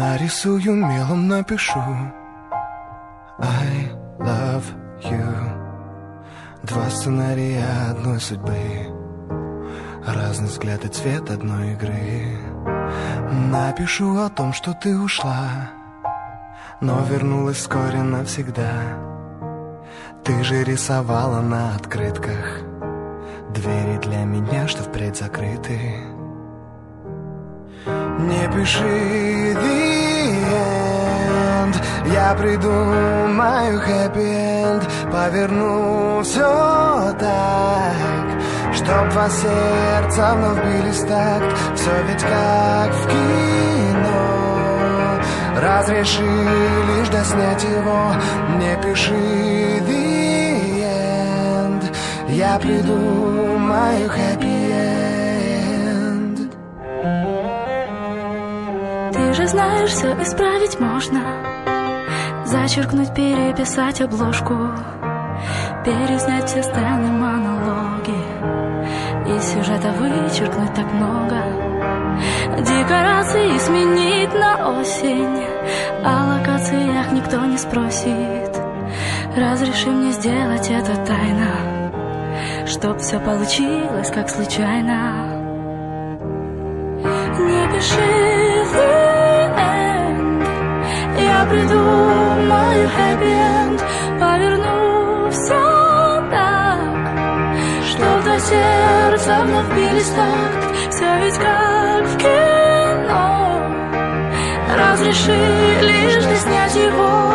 Нарисую мелом, напишу I love you. Два сценария одной судьбы, разный взгляд и цвет одной игры. Напишу о том, что ты ушла, но вернулась вскоре навсегда. Ты же рисовала на открытках двери для меня, что впредь закрыты. Не пиши the end, я придумаю happy end. Поверну все так, чтоб два сердца вновь бились в такт. Все ведь как в кино, разреши лишь доснять его. Не пиши the end, я придумаю happy end. Ты же знаешь, все исправить можно. Зачеркнуть, переписать обложку, переснять все сцены, монологи, и сюжета вычеркнуть так много. Декорации сменить на осень, о локациях никто не спросит. Разреши мне сделать это тайно, чтоб все получилось как случайно. Не пиши the end, я придумаю happy end. Поверну все так, чтоб до сердца вновь бились в такт. Все ведь как в кино, разреши лишь доснять его.